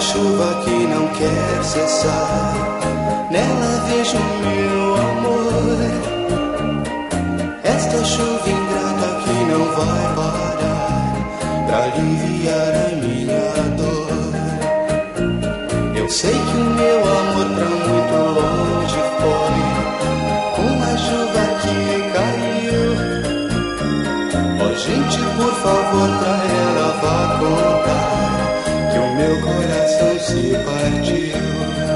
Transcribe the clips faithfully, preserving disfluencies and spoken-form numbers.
chuva que não quer cessar, nela vejo meu amor. Esta chuva ingrata que não vai parar pra aliviar a minha dor. Eu sei que o meu amor pra muito longe foi uma chuva que caiu. Ó gente, por favor, pra ela vá contar que o meu coração se partiu.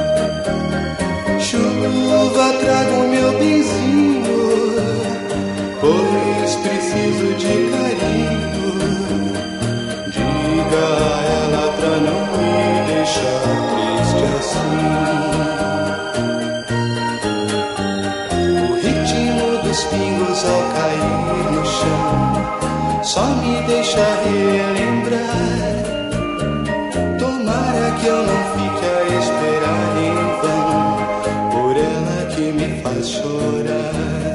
Chuva, traga o meu benzinho, pois preciso de carinho. Diga a ela pra não me deixar triste assim. O ritmo dos pingos ao cair no chão só me deixa relembrar. Tomara que eu não fique a esperar em vão por ela que me faz chorar.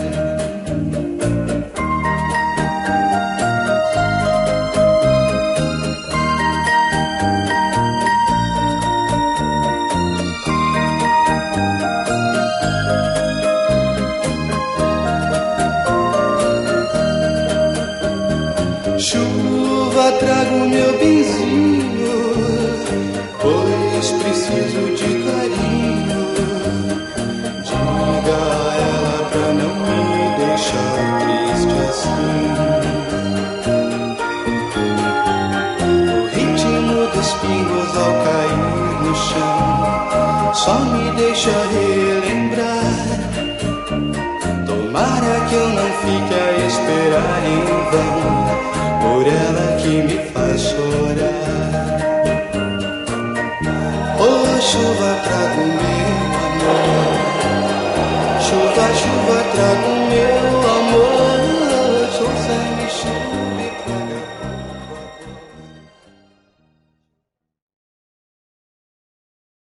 Chuva, traga o meu benzinho, pois preciso de carinho. Diga a ela pra não me deixar triste assim. O ritmo dos pingos ao cair no chão só me deixa relembrar. Tomara que eu não fique a esperar em vão por ela que me faz chorar. Oh, chuva, traga o meu amor. Chuva, chuva, traga o